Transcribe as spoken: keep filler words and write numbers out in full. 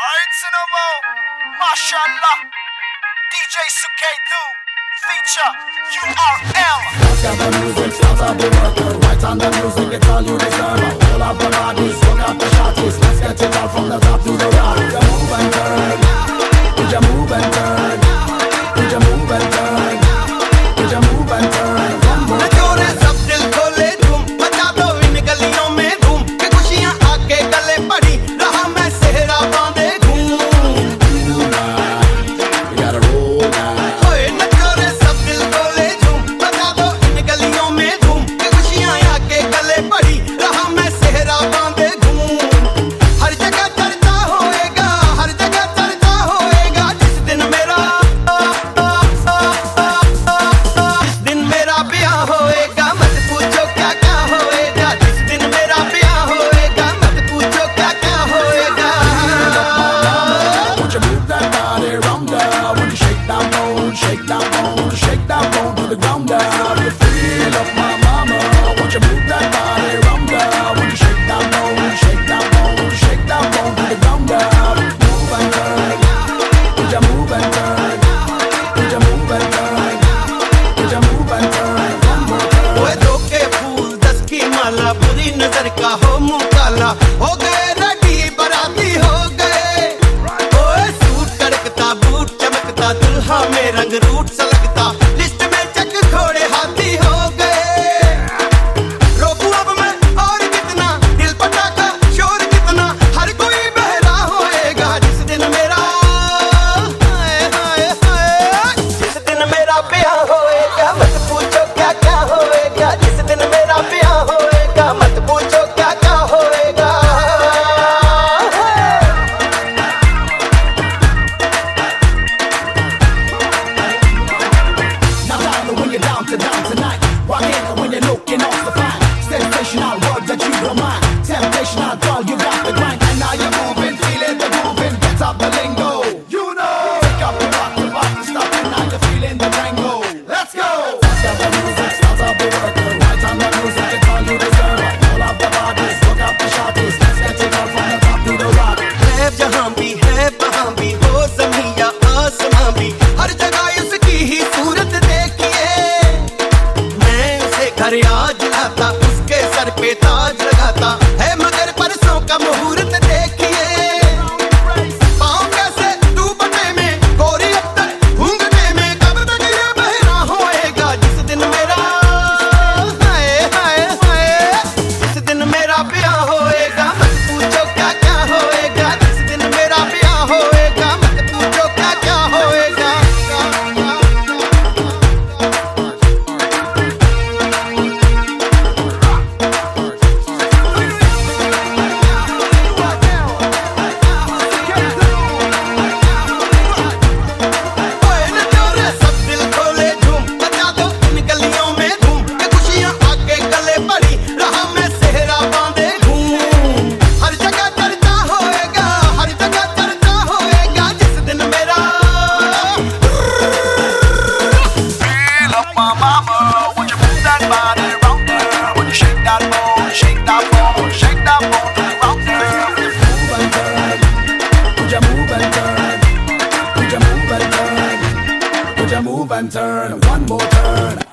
Alright, Cinema, Mashallah, D J Suketu, feature U R L. Let's get the music, start up the work. Right on the music, it's all you deserve. All of the bodies, look at the shotties. Let's get it all from the top to the rock. Would you move and turn? Would you move and turn? Would you move and turn? Would you move and turn? One more time. सब दिल खोले धूम मचा दो इन गलियों में धूम के खुशियां आके गले पड़ी रहा मैं सेहरा बांधे घूम We gotta roll now. ओए नचोरे सब दिल खोले धूम मचा दो इन गलियों में धूम के खुशियां आके गले पड़ी रहा मैं सेहरा बांधे घूम हर जगह चर्चा होएगा हर जगह चर्चा होएगा जिस दिन मेरा जिस दिन मेरा ब्याह होएगा मत पूछो क्या क्या होएगा जिस दिन मेरा ब्याह होएगा मत पूछो क्या क्या होएगा Won't you move that body round down? When you shake that bone, shake that bone, shake that bone to the ground down. You feel up my mama. Won't you move that body round down? When you shake that bone, shake that bone, shake that bone to the ground down. Move and turn. Would you move and turn? Would you move and turn? Would you move and turn? One more time. ओए दो के फूल दस की माला बुरी नजर का हो मुंह काला हो गए रेडी बराती हो गए ओए सूट कड़कता बूट चमकता दुल्हा में रंग रूट सलगता लिस्ट में चक घोड़े हाथी हो गए रोकू अब मैं और कितना दिल पटाखा शोर कितना हर कोई बहरा होएगा जिस दिन मेरा हाय हाय हाय जिस दिन मेरा ब्याह होएगा मत पूछो क्या क्या होएगा जिस दिन मेरा ब्याह होएगा मत पूछो क्या क्या होएगा Now down when you're down to down tonight. Walk in when you're looking off the fine. Sensational words that you don't mind. Temptational girl, you got the grind. And now you're moving, feeling the grooving. Get up the lingo. You know. Take up the rock, the rock, the stop. And now you're feeling the tango. Let's go. Let's get the music, start up the work. Right on the music, it's all you deserve. All of the bodies, look up the shotties. Let's get it all from the top to the rock. है जहां भी है वहां भी हो ज़मीं या आसमां भी हर जगह उसकी ही सूरत देखिए मैं उसे घर आज लाता उसके सर पे ताज लगाता है मगर परसों का मुहूर्त देखिए पाँव कैसे दुपट्टे में गोरी अत्तर घूंघटे में कब तक ये बहरा होएगा जिस दिन मेरा हाय हाय हाय जिस दिन मेरा ब्याह होएगा मत पूछो क्या क्या होएगा जिस दिन मेरा ब्याह होएगा मत पूछो क्या क्या होएगा ओए नचोरे सब दिल खोले धूम मचा दो इन गलियों में धूम के खुशियां आके गले पड़ी रहा मैं सेहरा बांधे घूम हर जगह चर्चा होएगा हर जगह चर्चा होएगा जिस दिन मेरा Feel up my mama, would you move that body round there? Would you shake that bone, shake that bone, shake that bone to the ground there? Move and turn. Would you move and turn? Would you move and turn? Would you move and turn? One more turn.